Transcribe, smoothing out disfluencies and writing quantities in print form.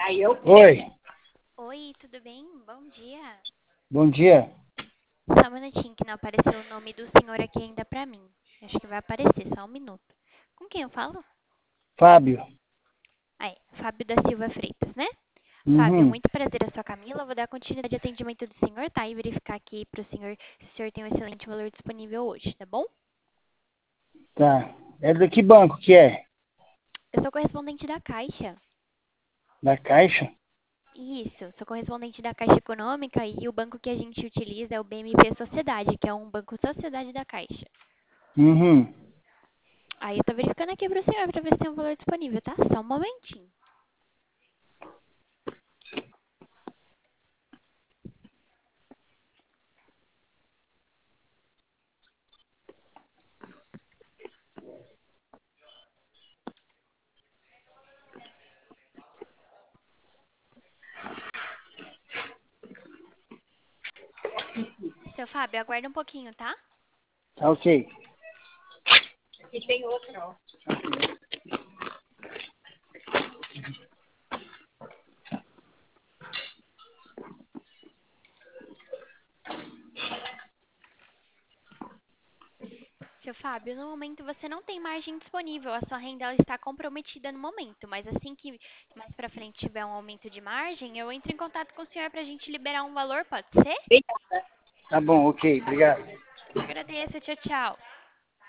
Oi, Oi, tudo bem? Bom dia. bom dia. Só um minutinho que não apareceu o nome do senhor aqui ainda pra mim. Acho que vai aparecer, só um minuto. Com quem eu falo? Fábio. Ah, Fábio da Silva Freitas, né? Fábio, Uhum, muito prazer, eu sou a Camila. Vou dar continuidade ao atendimento do senhor, tá? E verificar aqui pro senhor se o senhor tem um excelente valor disponível hoje, tá bom? tá. É de que banco que é? Eu sou correspondente da Caixa. Da Caixa? Isso, sou correspondente da Caixa Econômica e o banco que a gente utiliza é o BMP Sociedade, que é um banco sociedade da Caixa. Uhum. Aí eu tô verificando aqui pro senhor pra ver se tem um valor disponível, tá? Só um momentinho. Seu Fábio, aguarda um pouquinho, tá? Tá ok. Seu Fábio, no momento você não tem margem disponível, a sua renda ela está comprometida no momento, mas assim que mais pra frente tiver um aumento de margem, eu entro em contato com o senhor pra gente liberar um valor, pode ser? Tá bom, ok, obrigado. Agradeço, tchau, tchau.